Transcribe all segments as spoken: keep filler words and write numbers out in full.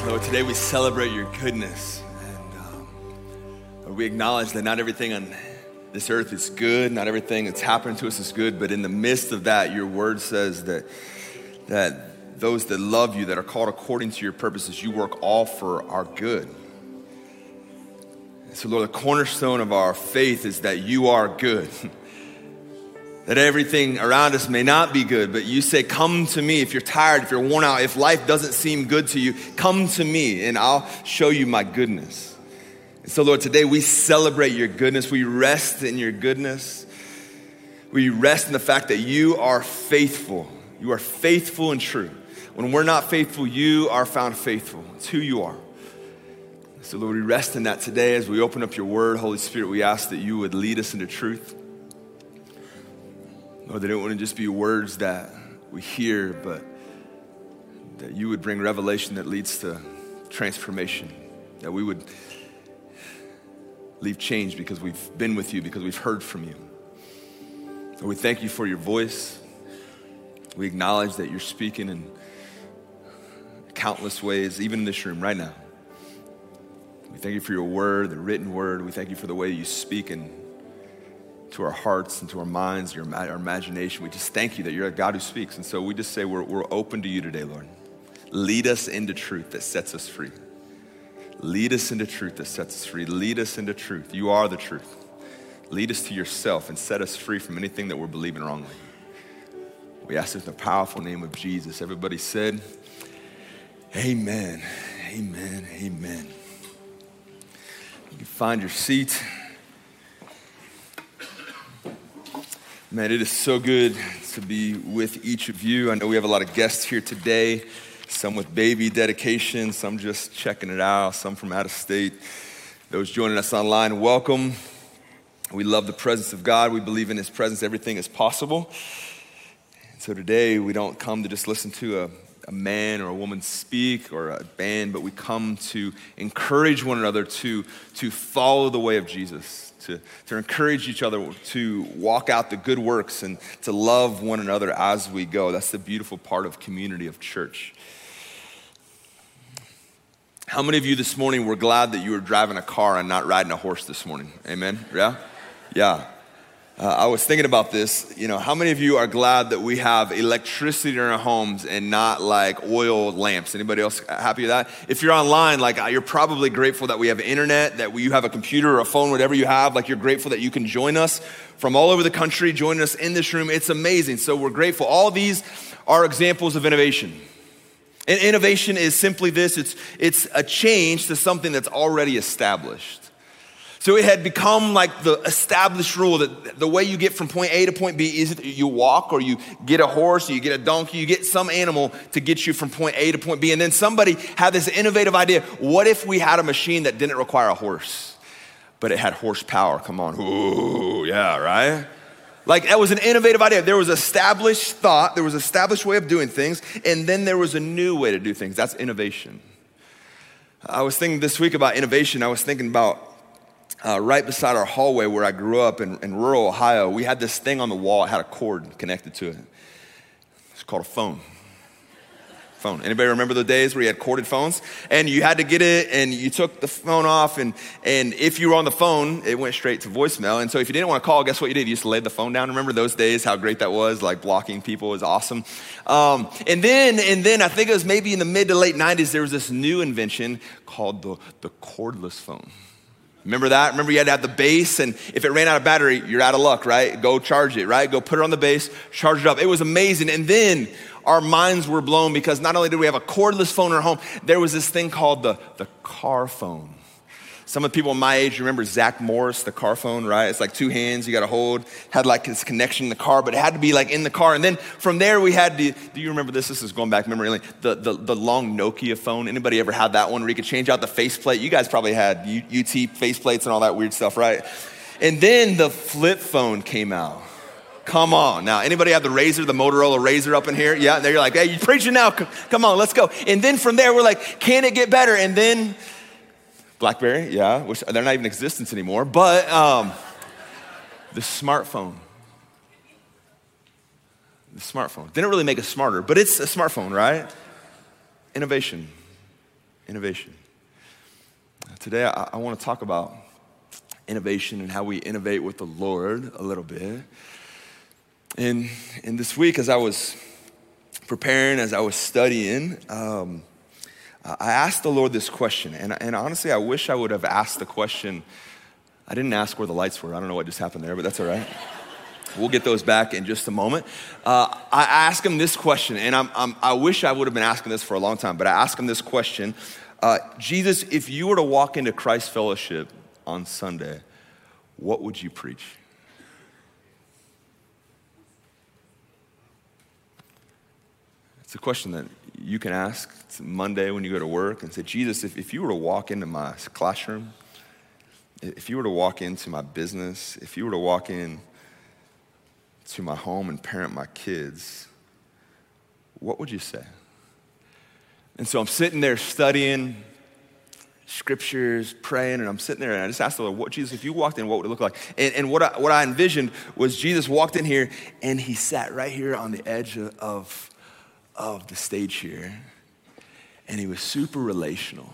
Lord, today we celebrate your goodness, and um, Lord, we acknowledge that not everything on this earth is good, not everything that's happening to us is good, but in the midst of that, your word says that that those that love you, that are called according to your purposes, you work all for our good. And so Lord, the cornerstone of our faith is that you are good. That everything around us may not be good, but you say, come to me if you're tired, if you're worn out, if life doesn't seem good to you, come to me and I'll show you my goodness. And so Lord, today we celebrate your goodness. We rest in your goodness. We rest in the fact that you are faithful. You are faithful and true. When we're not faithful, you are found faithful. It's who you are. So Lord, we rest in that today as we open up your word. Holy Spirit, we ask that you would lead us into truth. Lord, they don't want to just be words that we hear, but that you would bring revelation that leads to transformation, that we would leave change because we've been with you, because we've heard from you. So we thank you for your voice. We acknowledge that you're speaking in countless ways, even in this room right now. We thank you for your word, the written word. We thank you for the way you speak and to our hearts and to our minds, your, our imagination. We just thank you that you're a God who speaks. And so we just say we're, we're open to you today, Lord. Lead us into truth that sets us free. Lead us into truth that sets us free. Lead us into truth. You are the truth. Lead us to yourself and set us free from anything that we're believing wrongly. We ask this in the powerful name of Jesus. Everybody said, amen, amen, amen. You can find your seat. Man, it is so good to be with each of you. I know we have a lot of guests here today, some with baby dedication, some just checking it out, some from out of state. Those joining us online, welcome. We love the presence of God. We believe in his presence, everything is possible. So today we don't come to just listen to a, a man or a woman speak or a band, but we come to encourage one another to, to follow the way of Jesus. To, to encourage each other to walk out the good works and to love one another as we go. That's the beautiful part of community of church. How many of you this morning were glad that you were driving a car and not riding a horse this morning? Amen? Yeah? Yeah. Uh, I was thinking about this. You know, how many of you are glad that we have electricity in our homes and not like oil lamps? Anybody else happy with that? If you're online, like you're probably grateful that we have internet, that you have a computer or a phone, whatever you have. Like you're grateful that you can join us from all over the country, join us in this room. It's amazing. So we're grateful. All these are examples of innovation. And innovation is simply this. It's, it's a change to something that's already established. So it had become like the established rule that the way you get from point A to point B is you walk or you get a horse or you get a donkey, you get some animal to get you from point A to point B. And then somebody had this innovative idea. What if we had a machine that didn't require a horse, but it had horsepower? Come on. Ooh, yeah, right? Like that was an innovative idea. There was established thought, there was an established way of doing things, and then there was a new way to do things. That's innovation. I was thinking this week about innovation. I was thinking about Uh, right beside our hallway where I grew up in, in rural Ohio, we had this thing on the wall. It had a cord connected to it. It's called a phone. Phone. Anybody remember the days where you had corded phones? And you had to get it and you took the phone off and, and if you were on the phone, it went straight to voicemail. And so if you didn't want to call, guess what you did? You just laid the phone down. Remember those days, how great that was? Like blocking people was awesome. Um, and then, and then I think it was maybe in the mid to late nineties, there was this new invention called the, the cordless phone. Remember that? Remember you had to have the base, and if it ran out of battery, you're out of luck, right? Go charge it, right? Go put it on the base, charge it up. It was amazing. And then our minds were blown because not only did we have a cordless phone in our home, there was this thing called the, the car phone. Some of the people my age remember Zach Morris, the car phone, right? It's like two hands you got to hold. Had like this connection in the car, but it had to be like in the car. And then from there we had the, do you remember this? This is going back memory lane. The, the, the long Nokia phone. Anybody ever had that one where you could change out the faceplate? You guys probably had U T faceplates and all that weird stuff, right? And then the flip phone came out. Come on. Now, anybody have the Razor, the Motorola Razor up in here? Yeah, there you're like, hey, you're preaching now. Come on, let's go. And then from there we're like, can it get better? And then BlackBerry, yeah, which they're not even in existence anymore, but um, the smartphone. The smartphone. Didn't really make us smarter, but it's a smartphone, right? Innovation. innovation. Today, I, I want to talk about innovation and how we innovate with the Lord a little bit. And, and this week, as I was preparing, as I was studying, um, I asked the Lord this question. And, and honestly, I wish I would have asked the question. I didn't ask where the lights were. I don't know what just happened there, but that's all right. We'll get those back in just a moment. Uh, I asked him this question, and I'm, I'm, I wish I would have been asking this for a long time, but I asked him this question. Uh, Jesus, if you were to walk into Christ Fellowship on Sunday, what would you preach? It's a question that you can ask it's Monday when you go to work and say, Jesus, if, if you were to walk into my classroom, if you were to walk into my business, if you were to walk in to my home and parent my kids, what would you say? And so I'm sitting there studying scriptures, praying, and I'm sitting there and I just asked the Lord, what, Jesus, if you walked in, what would it look like? And, and what, I, what I envisioned was Jesus walked in here and he sat right here on the edge of, of, of the stage here, and he was super relational.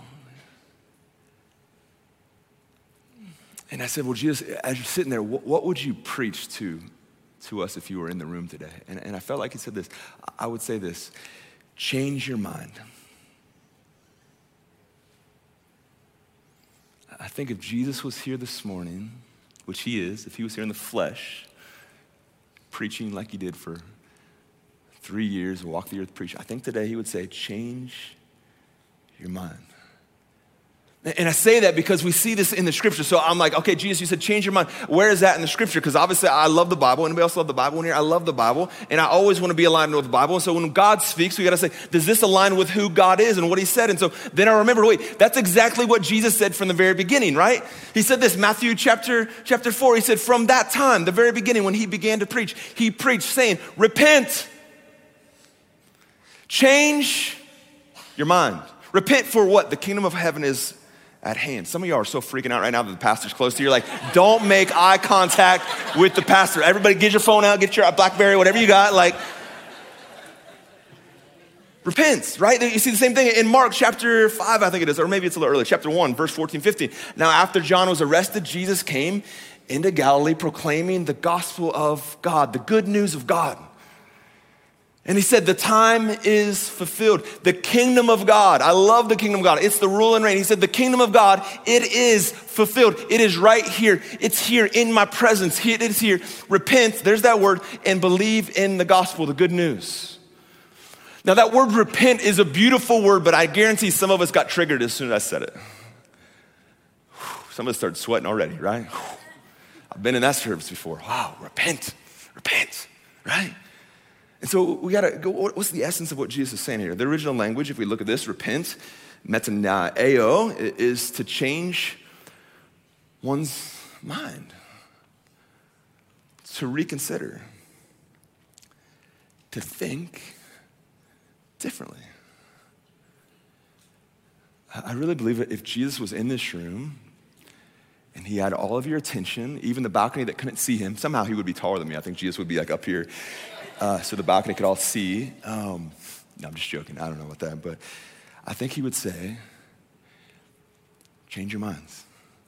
And I said, well, Jesus, as you're sitting there, what, what would you preach to to us if you were in the room today? And, and I felt like he said this. I would say this, change your mind. I think if Jesus was here this morning, which he is, if he was here in the flesh, preaching like he did for three years, walk the earth preaching, I think today he would say, change your mind. And I say that because we see this in the scripture. So I'm like, okay, Jesus, you said change your mind. Where is that in the scripture? Because obviously I love the Bible. Anybody else love the Bible in here? I love the Bible. And I always want to be aligned with the Bible. And so when God speaks, we got to say, does this align with who God is and what he said? And so then I remember, wait, that's exactly what Jesus said from the very beginning, right? He said this, Matthew chapter, chapter four. He said, from that time, the very beginning, when he began to preach, he preached saying, repent, change your mind. Repent for what? The kingdom of heaven is at hand. Some of y'all are so freaking out right now that the pastor's close to you. You're like, don't make eye contact with the pastor. Everybody get your phone out, get your BlackBerry, whatever you got. Like, repent, right? You see the same thing in Mark chapter five, I think it is, or maybe it's a little earlier, chapter one, verse fourteen, fifteen. Now, after John was arrested, Jesus came into Galilee proclaiming the gospel of God, the good news of God. And he said, the time is fulfilled. The kingdom of God, I love the kingdom of God. It's the rule and reign. He said, the kingdom of God, it is fulfilled. It is right here. It's here in my presence. It is here. Repent, there's that word, and believe in the gospel, the good news. Now that word repent is a beautiful word, but I guarantee some of us got triggered as soon as I said it. Some of us started sweating already, right? I've been in that service before. Wow, repent, repent, right? And so we gotta go, what's the essence of what Jesus is saying here? The original language, if we look at this, repent, metanoeo, is to change one's mind, to reconsider, to think differently. I really believe that if Jesus was in this room and he had all of your attention, even the balcony that couldn't see him, somehow he would be taller than me. I think Jesus would be like up here. Uh, so the balcony could all see. Um, no, I'm just joking. I don't know about that. But I think he would say, change your minds.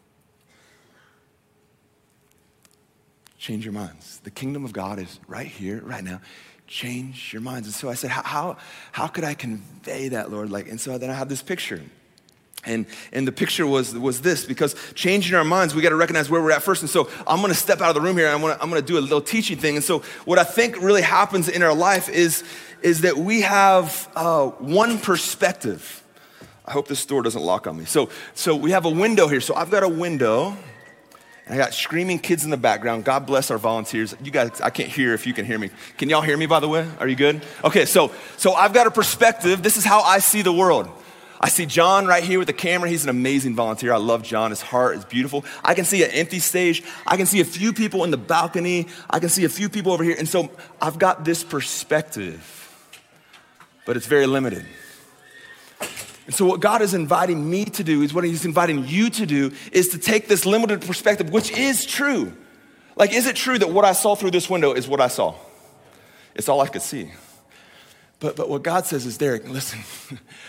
Change your minds. The kingdom of God is right here, right now. Change your minds. And so I said, how, how, how could I convey that, Lord? Like, and so then I had this picture. And, and the picture was, was this, because changing our minds, we got to recognize where we're at first. And so I'm going to step out of the room here and I'm going to, I'm going to do a little teaching thing. And so what I think really happens in our life is, is that we have uh, one perspective. I hope this door doesn't lock on me. So, so we have a window here. So I've got a window and I got screaming kids in the background. God bless our volunteers. You guys, I can't hear if you can hear me. Can y'all hear me, by the way? Are you good? Okay, so, so I've got a perspective. This is how I see the world. I see John right here with the camera. He's an amazing volunteer. I love John. His heart is beautiful. I can see an empty stage. I can see a few people in the balcony. I can see a few people over here. And so I've got this perspective, but it's very limited. And so what God is inviting me to do is what he's inviting you to do is to take this limited perspective, which is true. Like, is it true that what I saw through this window is what I saw? It's all I could see. But, but what God says is, Derek, listen,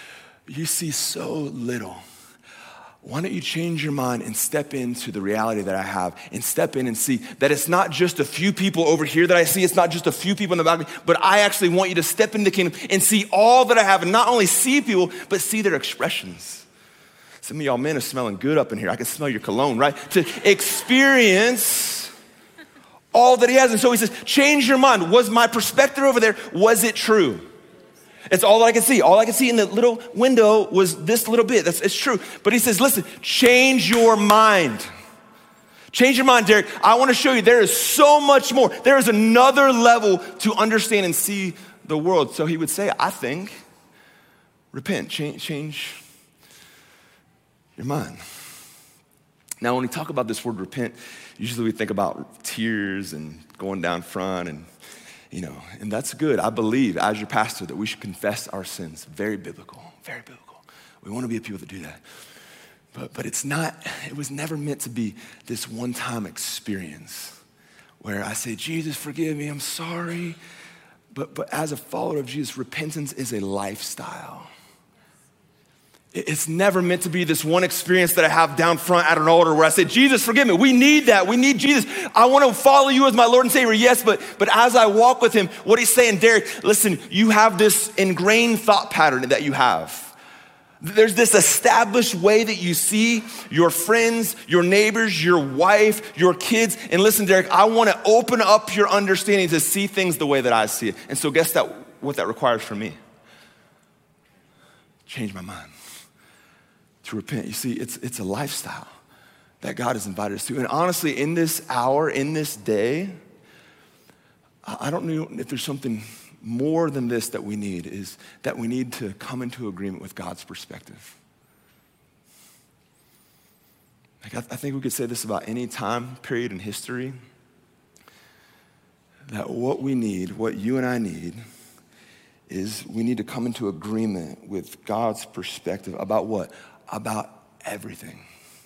you see so little. Why don't you change your mind and step into the reality that I have and step in and see that it's not just a few people over here that I see. It's not just a few people in the balcony, but I actually want you to step into the kingdom and see all that I have and not only see people, but see their expressions. Some of y'all men are smelling good up in here. I can smell your cologne, right? To experience all that he has. And so he says, change your mind. Was my perspective over there, was it true? It's all that I could see. All I could see in the little window was this little bit. That's, it's true. But he says, listen, change your mind. Change your mind, Derek. I want to show you there is so much more. There is another level to understand and see the world. So he would say, I think, repent, change, change your mind. Now, when we talk about this word repent, usually we think about tears and going down front and You know, and that's good. I believe as your pastor that we should confess our sins. Very biblical, very biblical. We want to be the people that do that. But but it's not, it was never meant to be this one-time experience where I say, Jesus, forgive me, I'm sorry. But but as a follower of Jesus, repentance is a lifestyle. It's never meant to be this one experience that I have down front at an altar where I say, Jesus, forgive me. We need that. We need Jesus. I want to follow you as my Lord and Savior. Yes, but, but as I walk with him, what he's saying, Derek, listen, you have this ingrained thought pattern that you have. There's this established way that you see your friends, your neighbors, your wife, your kids. And listen, Derek, I want to open up your understanding to see things the way that I see it. And so guess that what that requires from me? Change my mind. To repent. You see, it's it's a lifestyle that God has invited us to. And honestly, in this hour, in this day, I don't know if there's something more than this that we need, is that we need to come into agreement with God's perspective. Like I, I think we could say this about any time period in history, that what we need, what you and I need, is we need to come into agreement with God's perspective about what? About everything.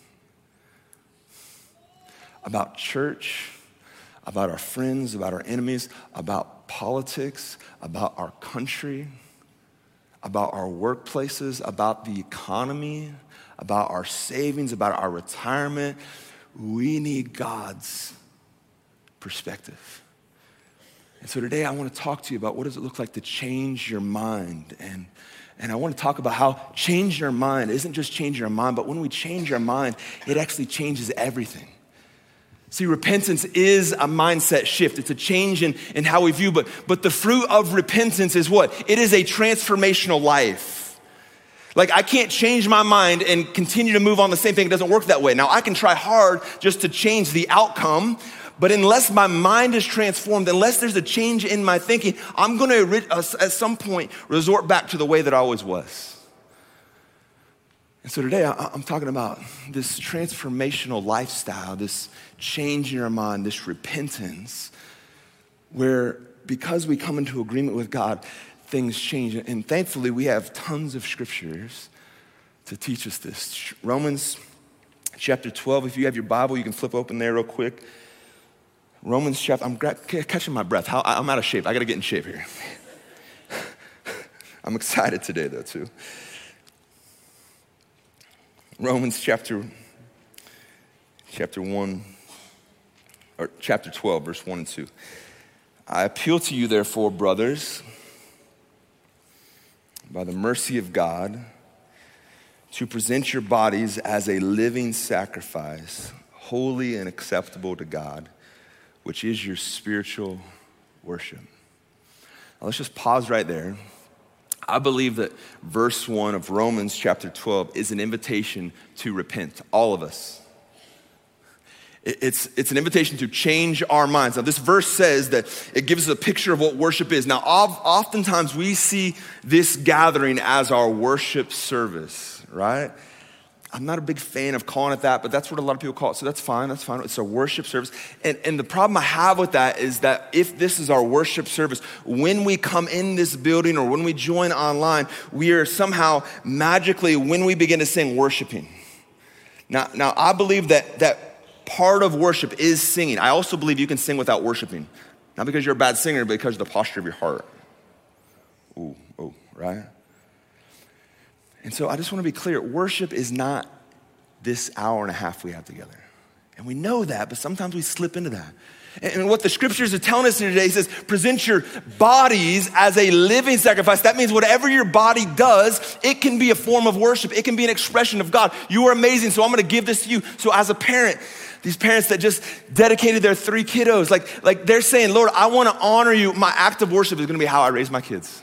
About church, about our friends, about our enemies, about politics, about our country, about our workplaces, about the economy, about our savings, about our retirement. We need God's perspective. And so today I want to talk to you about what does it look like to change your mind. And And I want to talk about how change your mind isn't just changing our mind, but when we change our mind, it actually changes everything. See, repentance is a mindset shift. It's a change in, in how we view, but, but the fruit of repentance is what? It is a transformational life. Like I can't change my mind and continue to move on the same thing. It doesn't work that way. Now I can try hard just to change the outcome, but unless my mind is transformed, unless there's a change in my thinking, I'm going to, at some point, resort back to the way that I always was. And so today, I'm talking about this transformational lifestyle, this change in our mind, this repentance, where because we come into agreement with God, things change. And thankfully, we have tons of scriptures to teach us this. Romans chapter twelve, if you have your Bible, you can flip open there real quick. Romans chapter, I'm catching my breath. How, I'm out of shape. I got to get in shape here. I'm excited today, though, too. Romans chapter, chapter one, or chapter twelve, verse one and two. I appeal to you, therefore, brothers, by the mercy of God, to present your bodies as a living sacrifice, holy and acceptable to God, which is your spiritual worship. Now let's just pause right there. I believe that verse one of Romans chapter twelve is an invitation to repent, all of us. It's, it's an invitation to change our minds. Now this verse says that it gives us a picture of what worship is. Now oftentimes we see this gathering as our worship service, right? I'm not a big fan of calling it that, but that's what a lot of people call it. So that's fine, that's fine. It's a worship service. And, and the problem I have with that is that if this is our worship service, when we come in this building or when we join online, we are somehow magically, when we begin to sing, worshiping. Now, now I believe that, that part of worship is singing. I also believe you can sing without worshiping. Not because you're a bad singer, but because of the posture of your heart. Ooh, ooh, right? And so I just want to be clear, worship is not this hour and a half we have together. And we know that, but sometimes we slip into that. And what the scriptures are telling us today, he says, present your bodies as a living sacrifice. That means whatever your body does, it can be a form of worship. It can be an expression of God. You are amazing, so I'm gonna give this to you. So as a parent, these parents that just dedicated their three kiddos, like, like they're saying, Lord, I wanna honor you. My act of worship is gonna be how I raise my kids.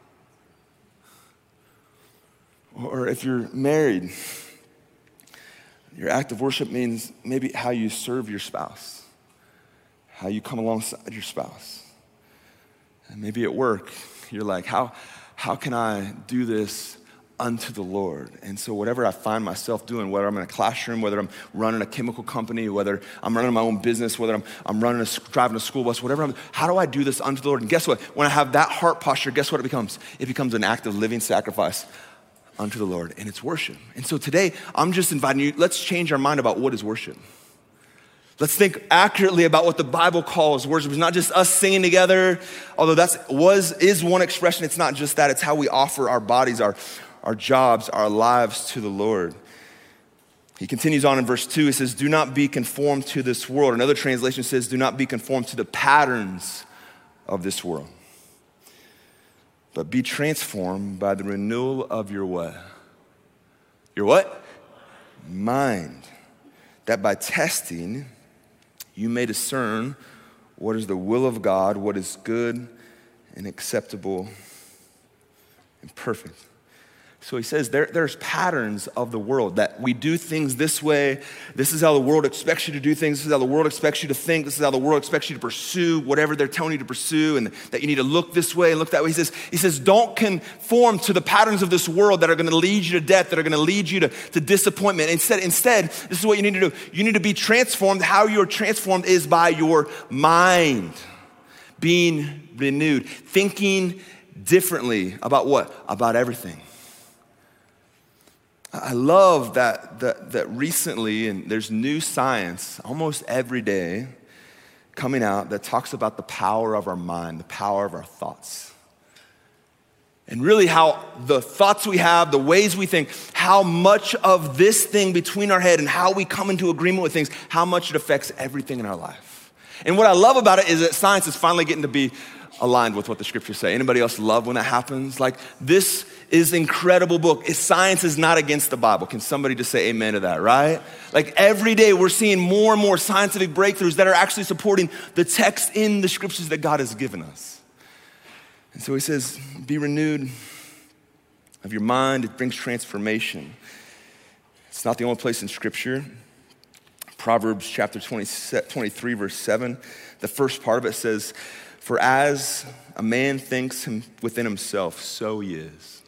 Or if you're married, your act of worship means maybe how you serve your spouse, how you come alongside your spouse. And maybe at work, you're like, how, how can I do this unto the Lord? And so whatever I find myself doing, whether I'm in a classroom, whether I'm running a chemical company, whether I'm running my own business, whether I'm, I'm running a, driving a school bus, whatever I'm, how do I do this unto the Lord? And guess what? When I have that heart posture, guess what it becomes? It becomes an act of living sacrifice unto the Lord, and it's worship. And so today, I'm just inviting you, let's change our mind about what is worship. Let's think accurately about what the Bible calls worship. It's not just us singing together, although that's was is one expression. It's not just that. It's how we offer our bodies, our, our jobs, our lives to the Lord. He continues on in verse two. He says, do not be conformed to this world. Another translation says, do not be conformed to the patterns of this world, but be transformed by the renewal of your what? Your what? Mind. That by testing, you may discern what is the will of God, what is good and acceptable and perfect. So he says there, there's patterns of the world that we do things this way. This is how the world expects you to do things. This is how the world expects you to think. This is how the world expects you to pursue whatever they're telling you to pursue, and that you need to look this way and look that way. He says, he says, don't conform to the patterns of this world that are gonna lead you to death, that are gonna lead you to, to disappointment. Instead, instead, this is what you need to do. You need to be transformed. How you're transformed is by your mind being renewed, thinking differently about what? About everything. I love that, that that recently, and there's new science almost every day coming out that talks about the power of our mind, the power of our thoughts. And really how the thoughts we have, the ways we think, how much of this thing between our head and how we come into agreement with things, how much it affects everything in our life. And what I love about it is that science is finally getting to be aligned with what the scriptures say. Anybody else love when that happens? Like, this is an incredible book. Science is not against the Bible. Can somebody just say amen to that, right? Like, every day we're seeing more and more scientific breakthroughs that are actually supporting the text in the scriptures that God has given us. And so he says, be renewed of your mind. It brings transformation. It's not the only place in scripture. Proverbs chapter twenty, twenty-three, verse seven, the first part of it says, for as a man thinks him within himself, so he is.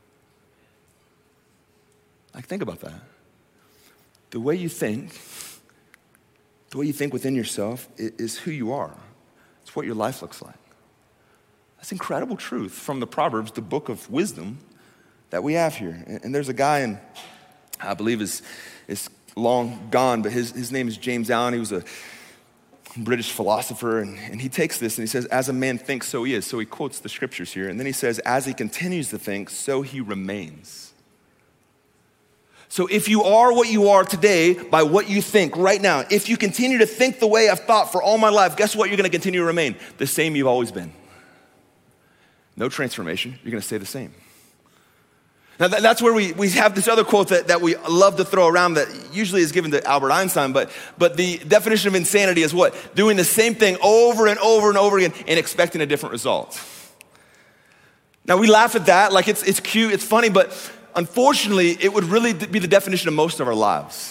Like, think about that. The way you think, the way you think within yourself is who you are. It's what your life looks like. That's incredible truth from the Proverbs, the book of wisdom that we have here. And there's a guy, in, I believe is, is long gone, but his, his name is James Allen. He was a British philosopher, and, and he takes this and he says, as a man thinks, so he is. So he quotes the scriptures here, and then he says, as he continues to think, so he remains. So if you are what you are today by what you think right now, if you continue to think the way I've thought for all my life, guess what? You're gonna continue to remain the same you've always been. No transformation, you're gonna stay the same. Now that's where we, we have this other quote that, that we love to throw around that usually is given to Albert Einstein, but, but the definition of insanity is what? Doing the same thing over and over and over again and expecting a different result. Now we laugh at that, like it's, it's cute, it's funny, but unfortunately it would really be the definition of most of our lives.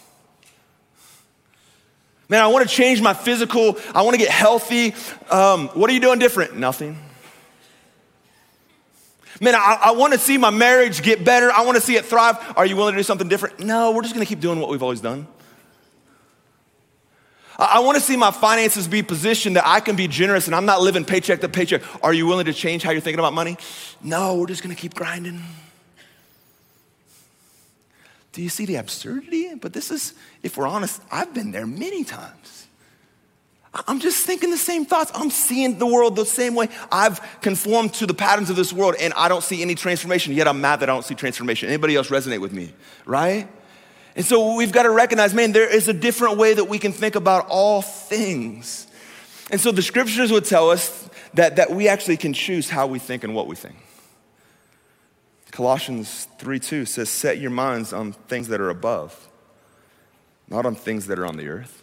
Man, I wanna change my physical, I wanna get healthy. Um, what are you doing different? Nothing. Man, I, I want to see my marriage get better. I want to see it thrive. Are you willing to do something different? No, we're just going to keep doing what we've always done. I, I want to see my finances be positioned that I can be generous and I'm not living paycheck to paycheck. Are you willing to change how you're thinking about money? No, we're just going to keep grinding. Do you see the absurdity? But this is, if we're honest, I've been there many times. I'm just thinking the same thoughts. I'm seeing the world the same way. I've conformed to the patterns of this world and I don't see any transformation, yet I'm mad that I don't see transformation. Anybody else resonate with me, right? And so we've got to recognize, man, there is a different way that we can think about all things. And so the scriptures would tell us that, that we actually can choose how we think and what we think. Colossians three two says, set your minds on things that are above, not on things that are on the earth.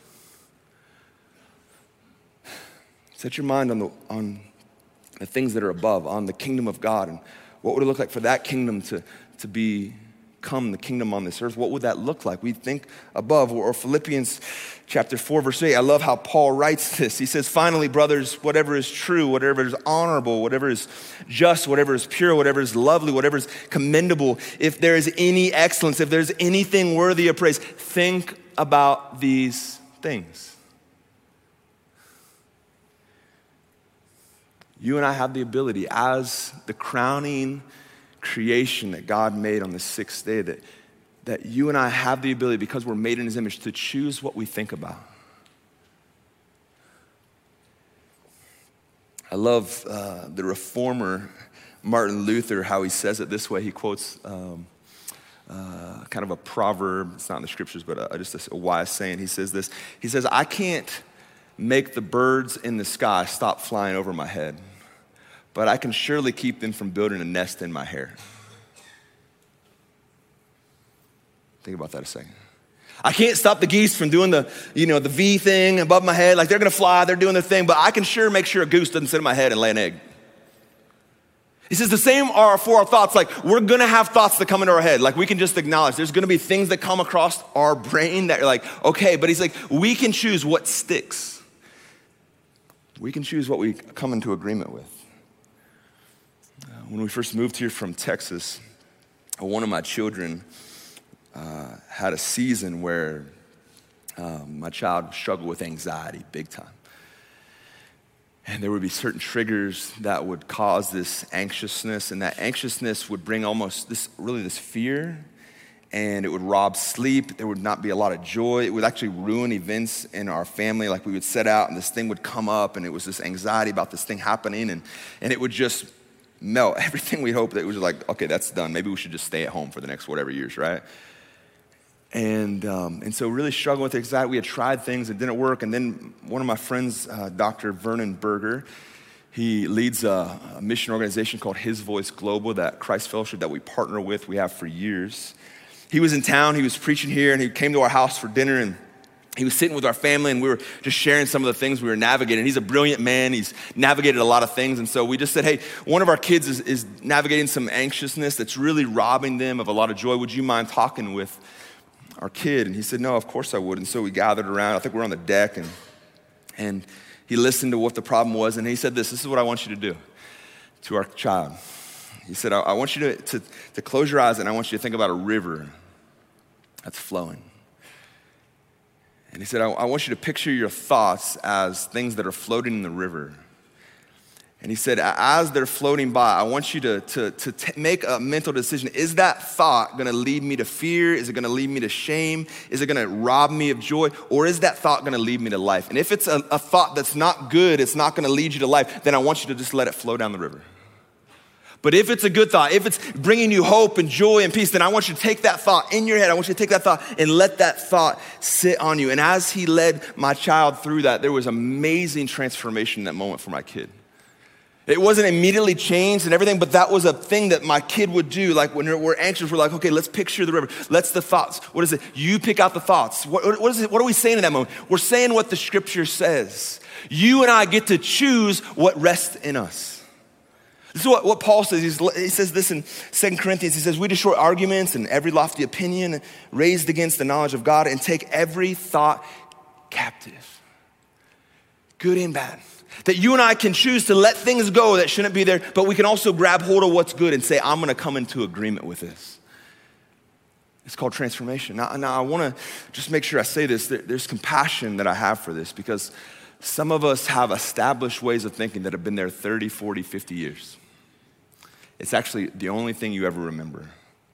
Set your mind on the, on the things that are above, on the kingdom of God. And what would it look like for that kingdom to, to become the kingdom on this earth? What would that look like? We think above. Or Philippians chapter four, verse eight. I love how Paul writes this. He says, finally, brothers, whatever is true, whatever is honorable, whatever is just, whatever is pure, whatever is lovely, whatever is commendable, if there is any excellence, if there's anything worthy of praise, think about these things. You and I have the ability as the crowning creation that God made on the sixth day, that, that you and I have the ability, because we're made in his image, to choose what we think about. I love uh, the reformer Martin Luther, how he says it this way. He quotes um, uh, kind of a proverb. It's not in the scriptures, but a, just a, a wise saying. He says this. He says, I can't make the birds in the sky stop flying over my head, but I can surely keep them from building a nest in my hair. Think about that a second. I can't stop the geese from doing the, you know, the V thing above my head. Like they're gonna fly, they're doing their thing, but I can sure make sure a goose doesn't sit in my head and lay an egg. He says the same are for our thoughts. Like we're gonna have thoughts that come into our head. Like we can just acknowledge there's gonna be things that come across our brain that are like, okay, but he's like, we can choose what sticks. We can choose what we come into agreement with. Uh, when we first moved here from Texas, one of my children uh, had a season where um, my child struggled with anxiety big time. And there would be certain triggers that would cause this anxiousness, and that anxiousness would bring almost this, really this fear, and it would rob sleep. There would not be a lot of joy. It would actually ruin events in our family. Like we would set out and this thing would come up, and it was this anxiety about this thing happening, and, and it would just melt everything we hoped that it was like, okay, that's done. Maybe we should just stay at home for the next whatever years, right? And um, and so really struggling with anxiety. We had tried things, it didn't work. And then one of my friends, uh, Doctor Vernon Berger, he leads a, a mission organization called His Voice Global, that Christ Fellowship that we partner with, we have for years. He was in town, he was preaching here, and he came to our house for dinner, and he was sitting with our family, and we were just sharing some of the things we were navigating. He's a brilliant man. He's navigated a lot of things. And so we just said, hey, one of our kids is, is navigating some anxiousness that's really robbing them of a lot of joy. Would you mind talking with our kid? And he said, no, of course I would. And so we gathered around. I think we were on the deck, and, and he listened to what the problem was. And he said this, this is what I want you to do to our child. He said, I, I want you to, to, to close your eyes, and I want you to think about a river that's flowing. And he said, I, I want you to picture your thoughts as things that are floating in the river. And he said, as they're floating by, I want you to, to, to t- make a mental decision. Is that thought gonna lead me to fear? Is it gonna lead me to shame? Is it gonna rob me of joy? Or is that thought gonna lead me to life? And if it's a, a thought that's not good, it's not gonna lead you to life, then I want you to just let it flow down the river. But if it's a good thought, if it's bringing you hope and joy and peace, then I want you to take that thought in your head. I want you to take that thought and let that thought sit on you. And as he led my child through that, there was amazing transformation in that moment for my kid. It wasn't immediately changed and everything, but that was a thing that my kid would do. Like when we're anxious, we're like, okay, let's picture the river. Let's the thoughts. What is it? You pick out the thoughts. What, what is it? What are we saying in that moment? We're saying what the scripture says. You and I get to choose what rests in us. This is what, what Paul says. He's, he says this in Second Corinthians. He says, we destroy arguments and every lofty opinion raised against the knowledge of God, and take every thought captive, good and bad. That you and I can choose to let things go that shouldn't be there, but we can also grab hold of what's good and say, I'm gonna come into agreement with this. It's called transformation. Now, now I wanna just make sure I say this. There, there's compassion that I have for this, because some of us have established ways of thinking that have been there thirty, forty, fifty years. It's actually the only thing you ever remember.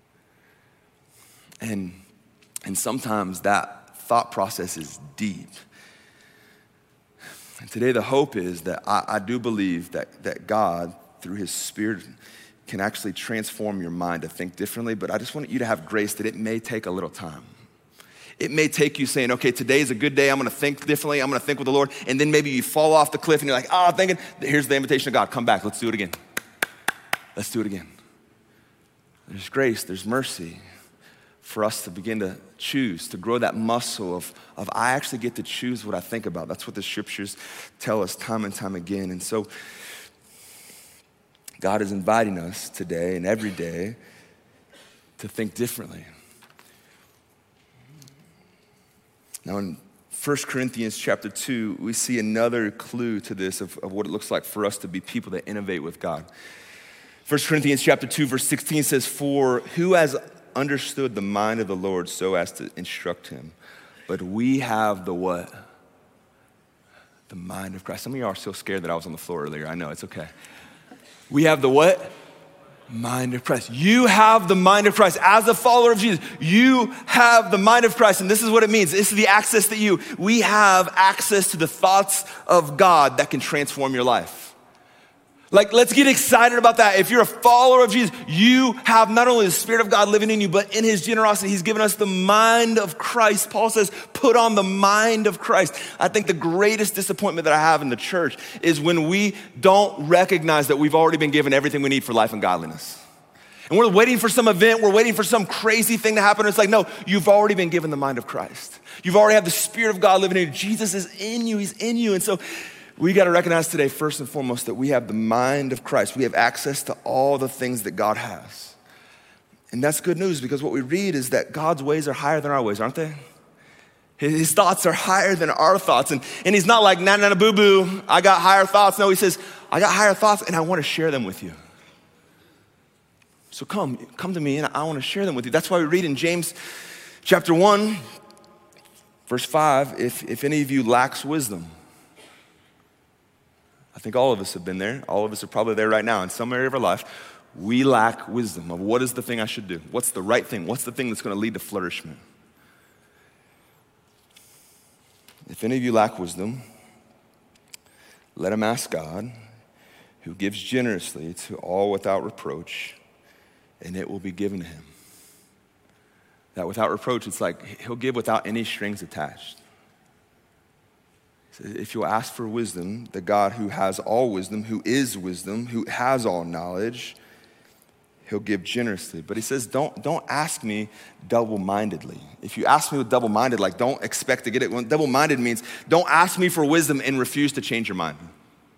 And, and sometimes that thought process is deep. And today the hope is that I, I do believe that, that God, through his Spirit, can actually transform your mind to think differently, but I just want you to have grace that it may take a little time. It may take you saying, okay, today's a good day, I'm gonna think differently, I'm gonna think with the Lord, and then maybe you fall off the cliff and you're like, oh, I'm thinking, here's the invitation of God, come back, let's do it again. Let's do it again. There's grace, there's mercy for us to begin to choose, to grow that muscle of, of I actually get to choose what I think about. That's what the scriptures tell us time and time again. And so God is inviting us today and every day to think differently. Now in First Corinthians chapter two, we see another clue to this of, of what it looks like for us to be people that innovate with God. First Corinthians chapter two, verse sixteen says, for who has understood the mind of the Lord so as to instruct him? But we have the what? The mind of Christ. Some of you are so scared that I was on the floor earlier. I know, it's okay. We have the what? Mind of Christ. You have the mind of Christ. As a follower of Jesus, you have the mind of Christ. And this is what it means. This is the access that you, we have access to the thoughts of God that can transform your life. Like, let's get excited about that. If you're a follower of Jesus, you have not only the Spirit of God living in you, but in his generosity, he's given us the mind of Christ. Paul says, put on the mind of Christ. I think the greatest disappointment that I have in the church is when we don't recognize that we've already been given everything we need for life and godliness. And we're waiting for some event, we're waiting for some crazy thing to happen. It's like, no, you've already been given the mind of Christ. You've already have the Spirit of God living in you. Jesus is in you, he's in you. And so we got to recognize today, first and foremost, that we have the mind of Christ. We have access to all the things that God has. And that's good news because what we read is that God's ways are higher than our ways, aren't they? His thoughts are higher than our thoughts. And, and he's not like, nah, nah, nah, boo, boo, I got higher thoughts. No, he says, I got higher thoughts and I want to share them with you. So come, come to me and I want to share them with you. That's why we read in James chapter one, verse five, if, if any of you lacks wisdom. I think all of us have been there. All of us are probably there right now in some area of our life. We lack wisdom of what is the thing I should do? What's the right thing? What's the thing that's going to lead to flourishment? If any of you lack wisdom, let him ask God, who gives generously to all without reproach, and it will be given to him. That without reproach, it's like he'll give without any strings attached. If you'll ask for wisdom, the God who has all wisdom, who is wisdom, who has all knowledge, he'll give generously. But he says, don't, don't ask me double-mindedly. If you ask me with double-minded, like don't expect to get it. When double-minded means don't ask me for wisdom and refuse to change your mind.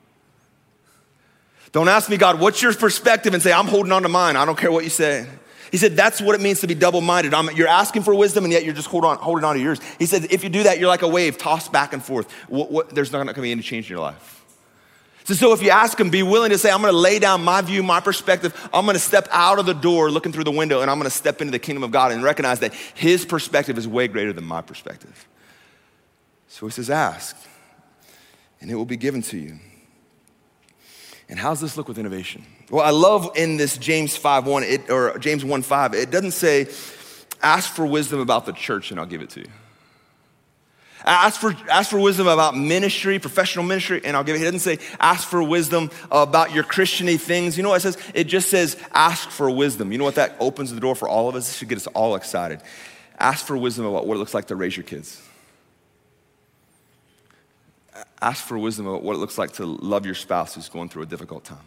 Don't ask me, God, what's your perspective? And say, I'm holding on to mine. I don't care what you say. He said, that's what it means to be double-minded. I'm, you're asking for wisdom, and yet you're just hold on, holding on to yours. He said, if you do that, you're like a wave tossed back and forth. What, what, there's not going to be any change in your life. So, so if you ask him, be willing to say, I'm going to lay down my view, my perspective. I'm going to step out of the door, looking through the window, and I'm going to step into the kingdom of God and recognize that his perspective is way greater than my perspective. So he says, ask, and it will be given to you. And how's this look with innovation? Well, I love in this James five one, it, or James one five, it doesn't say, ask for wisdom about the church and I'll give it to you. Ask for, ask for wisdom about ministry, professional ministry, and I'll give it. It doesn't say, ask for wisdom about your Christian-y things. You know what it says? It just says, ask for wisdom. You know what that opens the door for all of us? It should get us all excited. Ask for wisdom about what it looks like to raise your kids. Ask for wisdom about what it looks like to love your spouse who's going through a difficult time.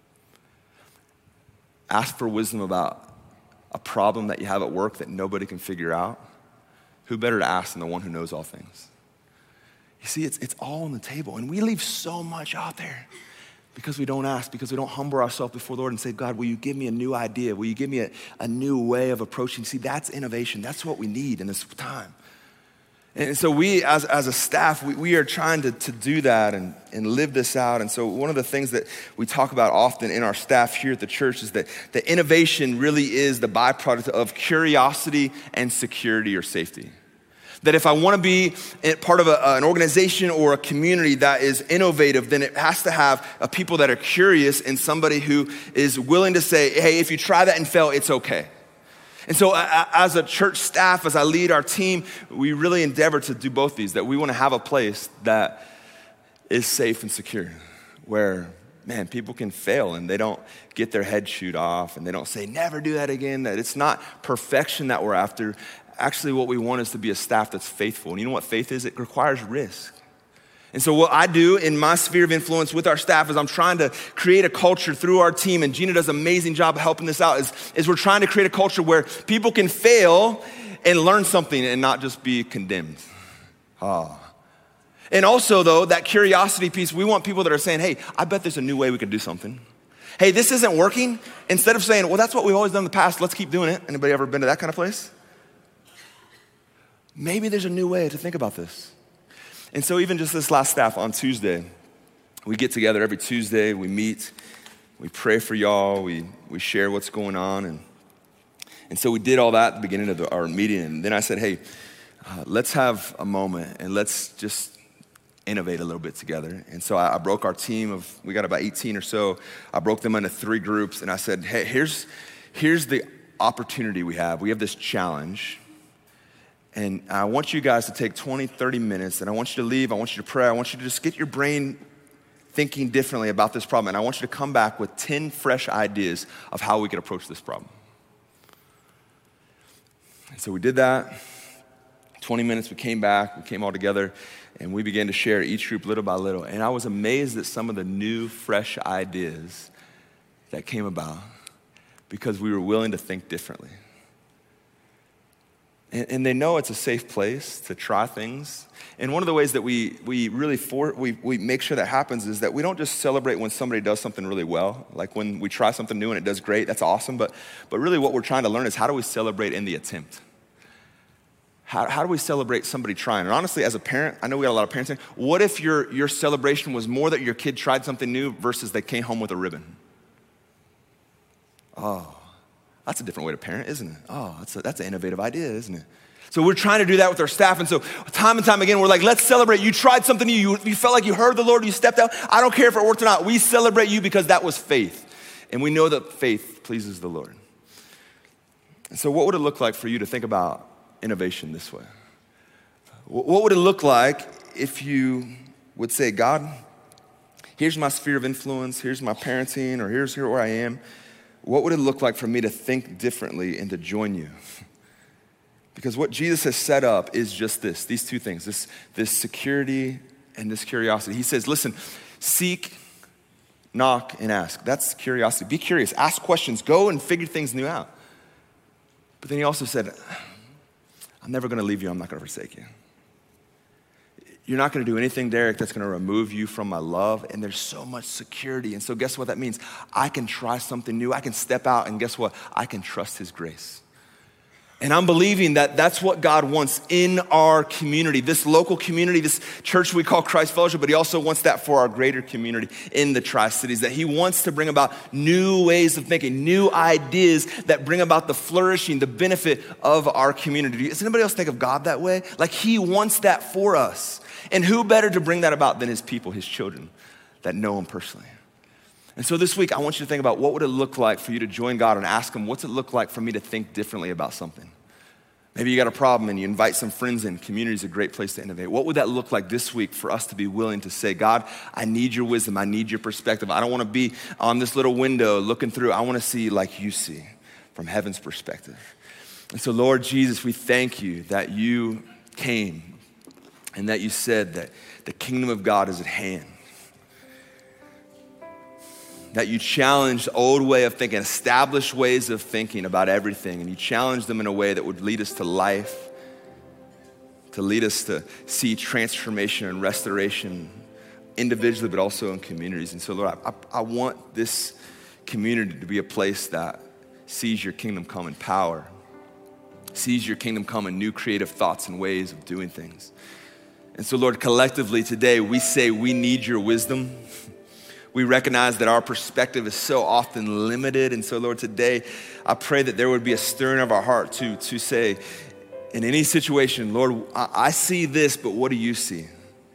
Ask for wisdom about a problem that you have at work that nobody can figure out. Who better to ask than the one who knows all things? You see, it's, it's all on the table. And we leave so much out there because we don't ask, because we don't humble ourselves before the Lord and say, God, will you give me a new idea? Will you give me a, a new way of approaching? See, that's innovation. That's what we need in this time. And so we, as, as a staff, we, we are trying to, to do that and, and live this out. And so one of the things that we talk about often in our staff here at the church is that the innovation really is the byproduct of curiosity and security or safety. That if I want to be part of a, an organization or a community that is innovative, then it has to have a people that are curious and somebody who is willing to say, hey, if you try that and fail, it's okay. And so as a church staff, as I lead our team, we really endeavor to do both these, that we want to have a place that is safe and secure, where, man, people can fail and they don't get their head chewed off and they don't say, never do that again, that it's not perfection that we're after. Actually, what we want is to be a staff that's faithful. And you know what faith is? It requires risk. And so what I do in my sphere of influence with our staff is I'm trying to create a culture through our team, and Gina does an amazing job of helping this out, is, is we're trying to create a culture where people can fail and learn something and not just be condemned. Ah. And also though, that curiosity piece, we want people that are saying, hey, I bet there's a new way we could do something. Hey, this isn't working. Instead of saying, well, that's what we've always done in the past, let's keep doing it. Anybody ever been to that kind of place? Maybe there's a new way to think about this. And so even just this last staff on Tuesday, we get together every Tuesday, we meet, we pray for y'all, we, we share what's going on. And, and so we did all that at the beginning of the, our meeting. And then I said, hey, uh, let's have a moment and let's just innovate a little bit together. And so I, I broke our team of, we got about eighteen or so. I broke them into three groups and I said, hey, here's, here's the opportunity we have. We have this challenge. And I want you guys to take twenty, thirty minutes, and I want you to leave, I want you to pray, I want you to just get your brain thinking differently about this problem, and I want you to come back with ten fresh ideas of how we could approach this problem. And so we did that. twenty minutes, we came back, we came all together, and we began to share each group little by little. And I was amazed at some of the new, fresh ideas that came about because we were willing to think differently. And they know it's a safe place to try things. And one of the ways that we we really for, we, we make sure that happens is that we don't just celebrate when somebody does something really well. Like when we try something new and it does great, that's awesome. But but really what we're trying to learn is how do we celebrate in the attempt? How, how do we celebrate somebody trying? And honestly, as a parent, I know we got a lot of parents saying, what if your, your celebration was more that your kid tried something new versus they came home with a ribbon? Oh. That's a different way to parent, isn't it? Oh, that's, a, that's an innovative idea, isn't it? So we're trying to do that with our staff. And so time and time again, we're like, let's celebrate. You tried something new. You, you felt like you heard the Lord. You stepped out. I don't care if it worked or not. We celebrate you because that was faith. And we know that faith pleases the Lord. And so what would it look like for you to think about innovation this way? What would it look like if you would say, God, here's my sphere of influence. Here's my parenting, or here's here where I am. What would it look like for me to think differently and to join you? Because what Jesus has set up is just this, these two things, this, this security and this curiosity. He says, listen, seek, knock, and ask. That's curiosity. Be curious, ask questions, go and figure things new out. But then he also said, I'm never gonna leave you, I'm not gonna forsake you. You're not gonna do anything, Derek, that's gonna remove you from my love, and there's so much security. And so guess what that means? I can try something new, I can step out, and guess what? I can trust his grace. And I'm believing that that's what God wants in our community, this local community, this church we call Christ Fellowship, but he also wants that for our greater community in the Tri-Cities, that he wants to bring about new ways of thinking, new ideas that bring about the flourishing, the benefit of our community. Does anybody else think of God that way? Like he wants that for us. And who better to bring that about than his people, his children that know him personally? And so this week, I want you to think about what would it look like for you to join God and ask him, what's it look like for me to think differently about something? Maybe you got a problem and you invite some friends in. Community is a great place to innovate. What would that look like this week for us to be willing to say, God, I need your wisdom. I need your perspective. I don't want to be on this little window looking through. I want to see like you see from heaven's perspective. And so Lord Jesus, we thank you that you came and that you said that the kingdom of God is at hand. That you challenged old way of thinking, established ways of thinking about everything, and you challenged them in a way that would lead us to life, to lead us to see transformation and restoration individually, but also in communities. And so, Lord, I, I want this community to be a place that sees your kingdom come in power, sees your kingdom come in new creative thoughts and ways of doing things. And so, Lord, collectively today, we say we need your wisdom. We recognize that our perspective is so often limited. And so, Lord, today, I pray that there would be a stirring of our heart to, to say, in any situation, Lord, I, I see this, but what do you see?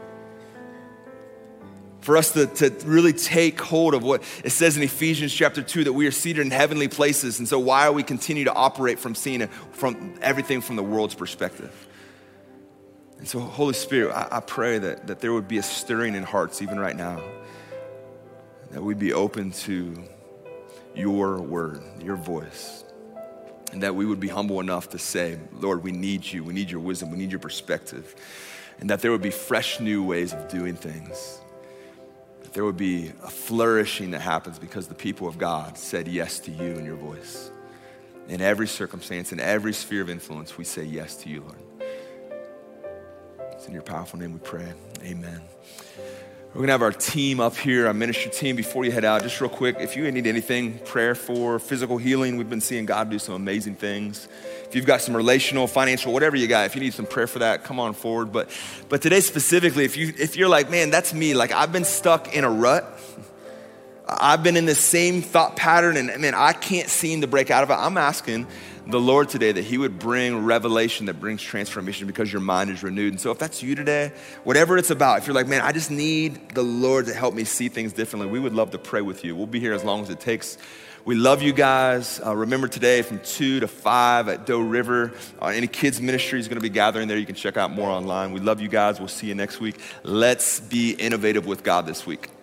For us to, to really take hold of what it says in Ephesians chapter two, that we are seated in heavenly places. And so why are we continue to operate from seeing it, from everything from the world's perspective? And so, Holy Spirit, I, I pray that, that there would be a stirring in hearts even right now, that we'd be open to your word, your voice, and that we would be humble enough to say, Lord, we need you, we need your wisdom, we need your perspective, and that there would be fresh new ways of doing things. That there would be a flourishing that happens because the people of God said yes to you and your voice. In every circumstance, in every sphere of influence, we say yes to you, Lord. It's in your powerful name we pray, amen. We're gonna have our team up here, our ministry team. Before you head out, just real quick, if you need anything, prayer for, physical healing, we've been seeing God do some amazing things. If you've got some relational, financial, whatever you got, if you need some prayer for that, come on forward. But but today specifically, if you if you're like, man, that's me, like I've been stuck in a rut. I've been in the same thought pattern and man, I can't seem to break out of it. I'm asking the Lord today that he would bring revelation that brings transformation because your mind is renewed. And so if that's you today, whatever it's about, if you're like, man, I just need the Lord to help me see things differently, we would love to pray with you. We'll be here as long as it takes. We love you guys. Uh, remember today from two to five at Doe River. Uh, any kids ministry is gonna be gathering there. You can check out more online. We love you guys. We'll see you next week. Let's be innovative with God this week.